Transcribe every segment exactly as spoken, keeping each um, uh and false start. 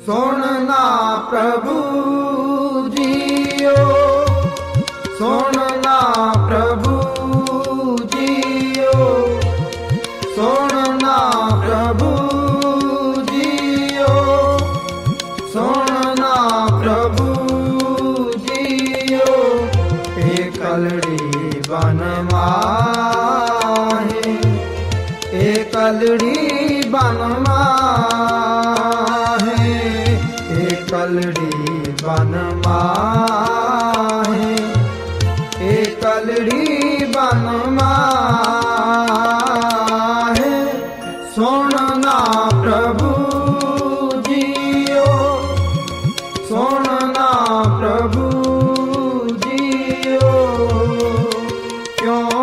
सुनना प्रभु जियो, सुनना प्रभु जियो, सुनना प्रभु जियो, सुनना प्रभु जियो। एक कलड़ी बन माहे, एक कलड़ी बन माहे, एक कलड़ी बन माहे, एक कलड़ी बन माहे। सुनना प्रभु जियो, सुनना प्रभु जियो। क्यों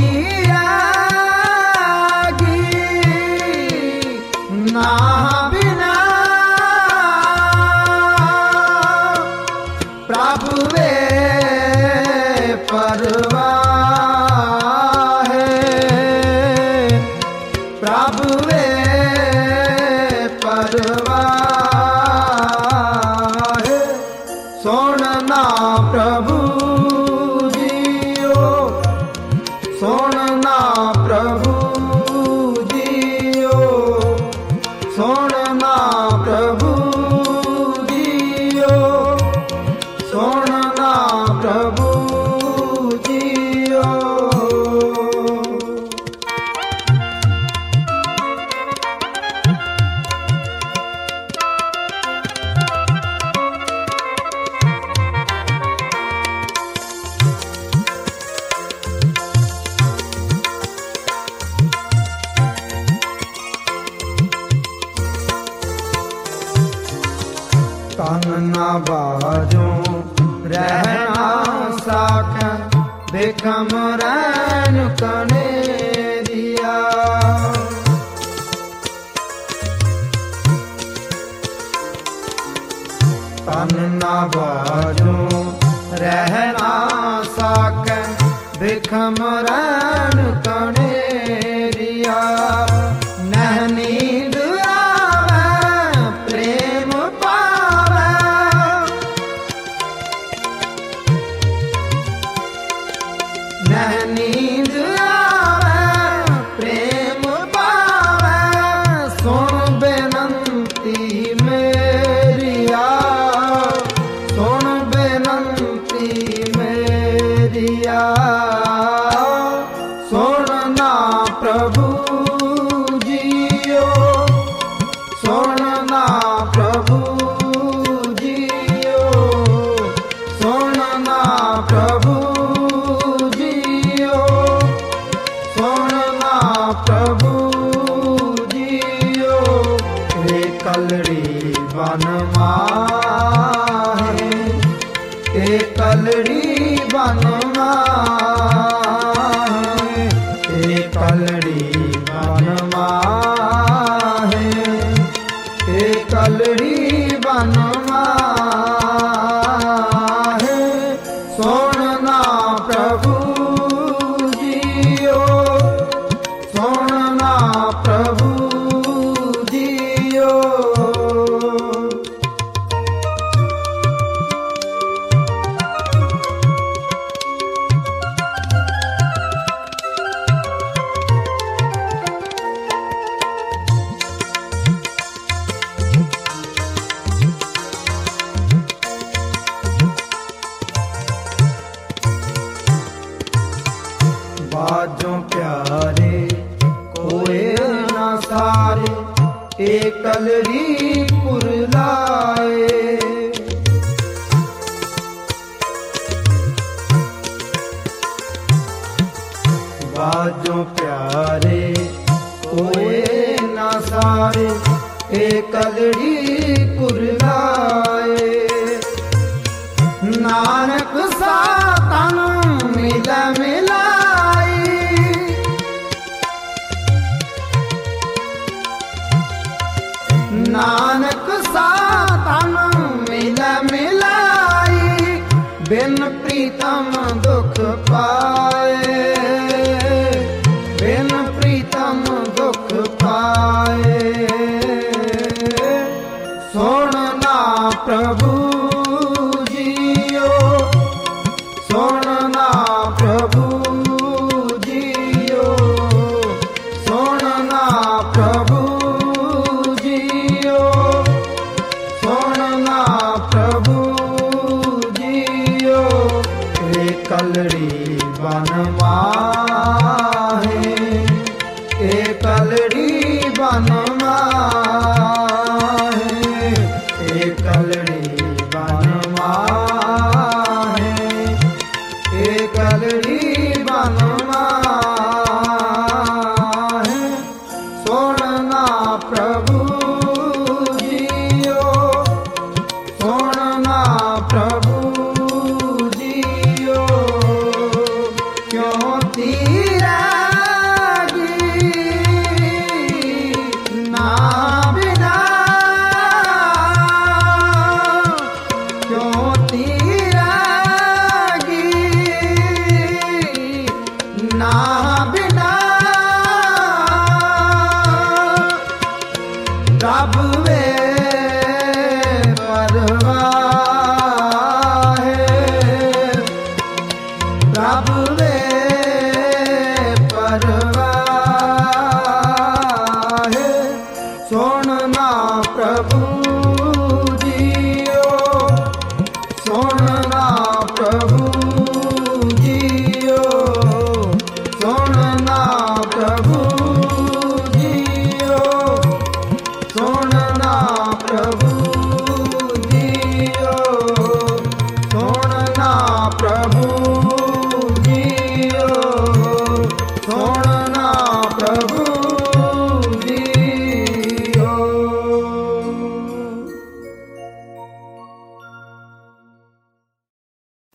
त्यागी ना बिना प्रभु वे परवाह है, प्रभु वे परवाह है। सुनना प्रभु जियो, सुनना प्रभु जियो, सुनना प्रभु जियो, सुनना प्रभु जियो। तन न बाजो रहना साक, बेखम रैन कने दिया। तन न बाजो रहना साक, बेखम रैन कने दिया। नह नींद आवे प्रेम पावे, नह नींद आवे प्रेम पावे। सुन बेनंती मेरिया, सुन बेनंती मेरिया। सुनना प्रभु जियो, सुनना प्रभु जियो, सुनना प्रभु जियो, सुनना प्रभु जियो। एक कलड़ी बन माहे, एक कलड़ी बन माहे, एक कलड़ी बन माहे, एक कलड़ी बन माहे। सुनना प्रभु जियो, सुनना प्रभु जियो। बाजों प्यारे कोई न सारे, एक कलड़ी पुरलाए। बाजों प्यारे कोई न सारे, एक कलड़ी पुरलाए। नानक सा तन मिल मिलाई, नानक सा तन मिल मिलाई। बिन प्रीतम दुख पाए, बिन प्रीतम दुख पाए। सुन प्रभु जियो, सुनना प्रभु जियो, सुनना प्रभु जियो, सुनना प्रभु जियो। ए कलड़ी बनवा है, ए कलड़ी बनवा है, ए कलड़ी बनवा है, ए कलड़ी बनवा है। सुनना प्रभु जियो, सुनना प्रभु जियो, क्यों तीरागी ना बिना, क्यों तीरागी ना बिना। रब वे परवाह है, रब वे परवाह है। सुनना प्रभु जियो, सुनना प्रभु जियो, सुनना प्रभु जियो, सुनना प्रभु